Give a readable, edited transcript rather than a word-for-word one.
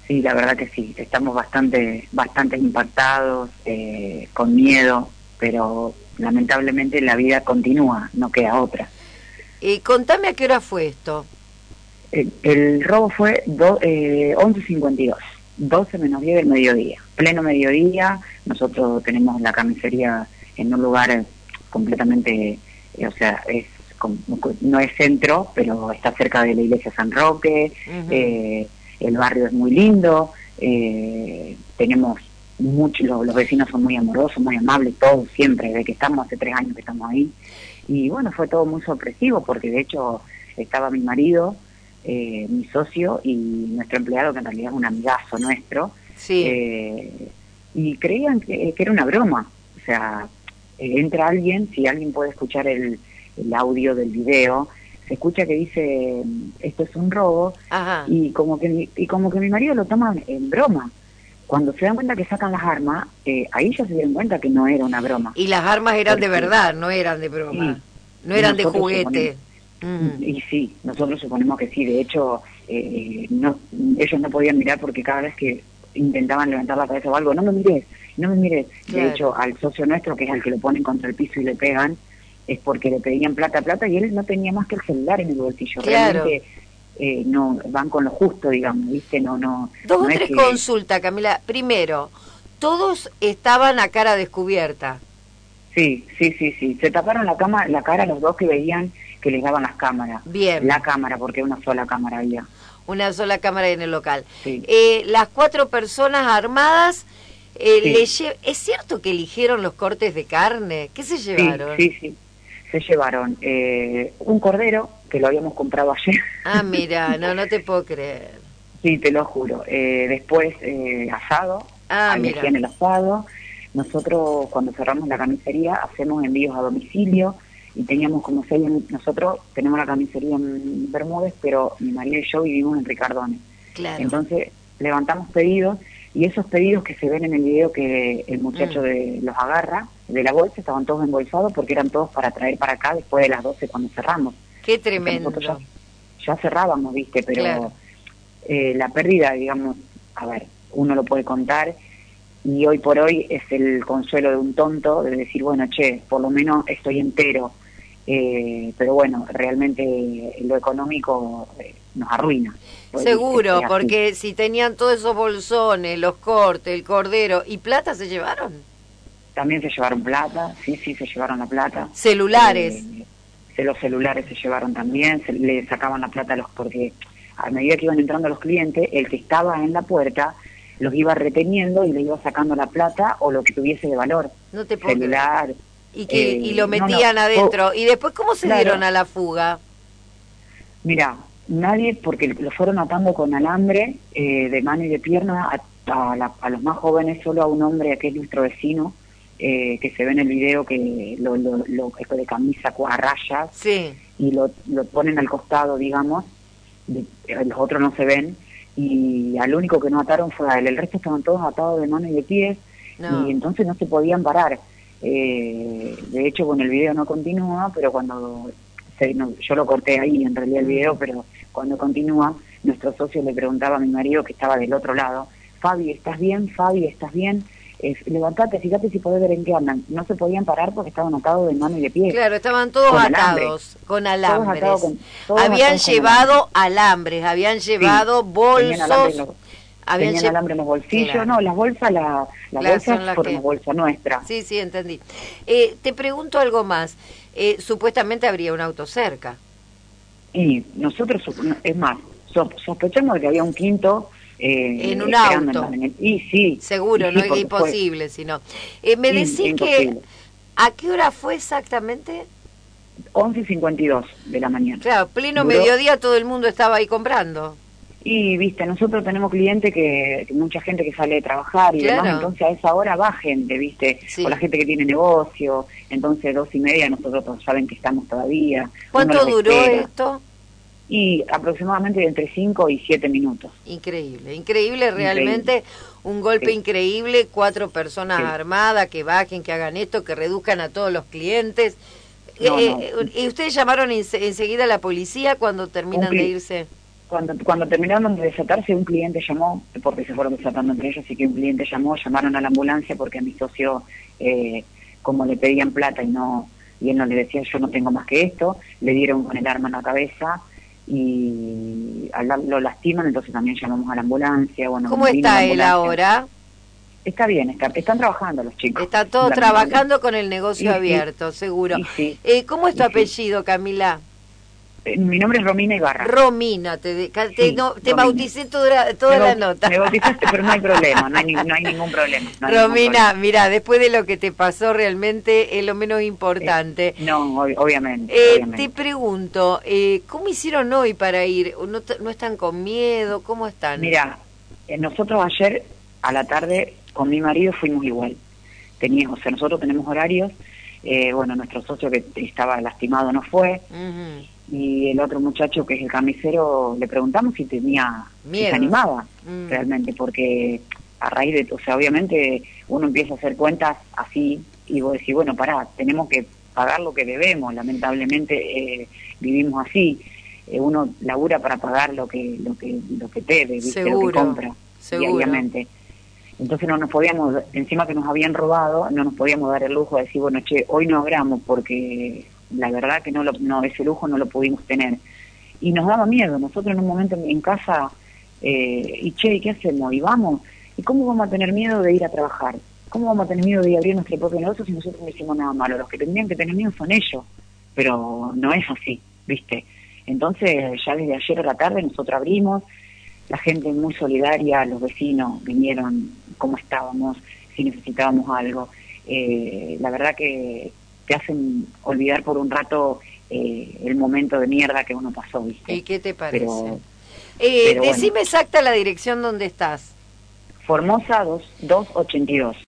Sí, la verdad que sí, estamos bastante impactados, con miedo, pero lamentablemente la vida continúa, no queda otra. Contame a qué hora fue esto. El robo fue 11:52, 12 menos 10 del mediodía, pleno mediodía. Nosotros tenemos la carnicería en un lugar completamente, o sea, no es centro, pero está cerca de la iglesia San Roque. Ujú. El barrio es muy lindo, tenemos mucho, los vecinos son muy amorosos, muy amables, todos siempre, desde que estamos, hace 3 años que estamos ahí. Y bueno, fue todo muy sorpresivo, porque de hecho estaba mi marido, mi socio y nuestro empleado, que en realidad es un amigazo nuestro, Sí. y creían que era una broma. O sea, entra alguien, si alguien puede escuchar el audio del video, se escucha que dice, esto es un robo, Ajá. y como que mi marido lo toma en broma. Cuando se dan cuenta que sacan las armas, ahí ya se dieron cuenta que no era una broma, Y las armas eran de porque verdad, no eran de broma. sí, No eran de nosotros suponemos, juguete. Ujú. y sí, nosotros suponemos que sí. De hecho, no, ellos no podían mirar, porque cada vez que intentaban levantar la cabeza o algo, no me mires, no me mires. De Claro, hecho, al socio nuestro, que es al que lo ponen contra el piso y le pegan, es porque le pedían plata, y él no tenía más que el celular en el bolsillo. claro. Realmente no van con lo justo, digamos, ¿viste? Dos No o es tres que... consultas, Camila. Primero, todos estaban a cara descubierta. Sí, sí, sí, sí. Se taparon la cara los dos que veían que les daban las cámaras. La Bien, cámara, porque una sola cámara había. una sola cámara en el local. Sí, Las 4 personas armadas, sí, ¿es cierto que eligieron los cortes de carne? ¿Qué se sí, llevaron? sí, sí. Se llevaron un cordero que lo habíamos comprado ayer. Ah, mira, no, no te puedo creer. Sí, te lo juro. Después, asado, Ah, mira, elegían el asado. Nosotros, cuando cerramos la carnicería, hacemos envíos a domicilio, y teníamos como 6 nosotros tenemos la carnicería en Bermúdez, pero mi marido y yo vivimos en Ricardones. claro. Entonces, levantamos pedidos, y esos pedidos que se ven en el video, que el Mm, muchacho los agarra de la bolsa, estaban todos embolsados, porque eran todos para traer para acá después de las 12 cuando cerramos. qué O sea, nosotros tremendo. ya cerrábamos, ¿viste? Claro. Pero la pérdida, digamos, a ver, uno lo puede contar, y hoy por hoy es el consuelo de un tonto, de decir, bueno, che, por lo menos estoy entero. Pero bueno, realmente lo económico nos arruina, pues, viste, es Seguro, así. porque si tenían todos esos bolsones, los cortes, el cordero y plata, ¿se llevaron? También se llevaron plata, sí, sí, se llevaron la plata. Celulares. eh, los celulares se llevaron también, le sacaban la plata porque a medida que iban entrando los clientes, el que estaba en la puerta los iba reteniendo y le iba sacando la plata o lo que tuviese de valor, No te puedo creer. celular. Y lo No, no, metían adentro. ¿Y después cómo se dieron claro, a la fuga? mira, nadie, porque lo fueron atando con alambre, de mano y de pierna, a los más jóvenes, solo a un hombre que es nuestro vecino, que se ve en el video, que lo de camisa a rayas, Sí, y lo ponen al costado, digamos. Los otros no se ven, y al único que no ataron fue a él. El resto estaban todos atados de manos y de pies, y no. entonces no se podían parar. De hecho, bueno, el video no continúa, pero cuando yo lo corté ahí en realidad el video, Mm. pero cuando continúa, nuestro socio le preguntaba a mi marido, que estaba del otro lado: Fabi, ¿estás bien? Fabi, ¿estás bien? Levantate, fíjate si podés ver en qué andan. No se podían parar porque estaban atados de mano y de pie, Claro, estaban todos con alambre, atados, con alambres. todos Habían atados con alambre. llevado alambres, habían Sí, llevado tenían alambre en bolsos, los, habían tenían llevado... alambre en los bolsillos. Claro, No, las claro, bolsas son las fueron que... las bolsas nuestras. Sí, sí, entendí. Te pregunto algo más. Supuestamente habría un auto cerca. Y nosotros, es más, sospechamos de que había un quinto, En un esperando auto. y Seguro, no sí, es porque fue imposible, sino... me decís que... imposible. ¿A qué hora fue exactamente? 11:52 de la mañana. Claro, pleno Duró. mediodía todo el mundo estaba ahí comprando. Y viste, nosotros tenemos clientes que mucha gente que sale de trabajar y demás, Claro, entonces a esa hora va gente, viste, o la sí. gente que tiene negocio. Entonces 2:30 nosotros saben que estamos todavía, uno ¿Cuánto los duró espera. esto? Y aproximadamente entre 5 y 7 minutos. Increíble, increíble Increíble. realmente, un golpe Sí, increíble, 4 personas sí. armadas que bajen, que hagan esto, que reduzcan a todos los clientes. No, no. ¿Y ustedes llamaron enseguida a la policía cuando Un, terminan de cli- irse? Cuando terminaron de desatarse, un cliente llamó, porque se fueron desatando entre ellos, así que un cliente llamó, llamaron a la ambulancia porque a mi socio, como le pedían plata y él no le decía yo no tengo más que esto, le dieron con el arma en la cabeza y lo lastiman, entonces también llamamos a la ambulancia. Bueno, ¿Cómo vino la está él ambulancia. ahora? Está bien, están trabajando los chicos. Está todo trabajando con el negocio abierto, sí, seguro. Sí, ¿Cómo es tu apellido, Camila? Mi nombre es Romina Ibarra. Romina, te Romina. bauticé toda la nota. Me bautizaste, pero no hay problema, no hay ningún problema. Romina, mira, después de lo que te pasó realmente es lo menos importante. Obviamente. Te pregunto, ¿cómo hicieron hoy para ir? ¿No están con miedo? ¿Cómo están? Mira, nosotros ayer a la tarde con mi marido fuimos igual. Nosotros tenemos horarios. Nuestro socio que estaba lastimado no fue. Y el otro muchacho que es el camisero, le preguntamos si tenía, si se animaba realmente, porque a raíz de, obviamente uno empieza a hacer cuentas así y vos decís, bueno, tenemos que pagar lo que debemos, lamentablemente vivimos así, uno labura para pagar lo que debe, ¿viste? Lo que compra diariamente. Entonces no nos podíamos, encima que nos habían robado, no nos podíamos dar el lujo de decir, bueno, che, hoy no abramos porque la verdad que ese lujo no lo pudimos tener. Y nos daba miedo, nosotros en un momento en casa, ¿y qué hacemos? ¿Y vamos? ¿Y cómo vamos a tener miedo de ir a trabajar? ¿Cómo vamos a tener miedo de abrir nuestro propio negocio si nosotros no hicimos nada malo? Los que tendrían que tener miedo son ellos, pero no es así, ¿viste? Entonces ya desde ayer a la tarde nosotros abrimos, la gente muy solidaria, los vecinos vinieron cómo estábamos, si necesitábamos algo. La verdad que te hacen olvidar por un rato el momento de mierda que uno pasó, ¿viste? ¿Y qué te parece? Pero decime exacta la dirección donde estás. Formosa 282.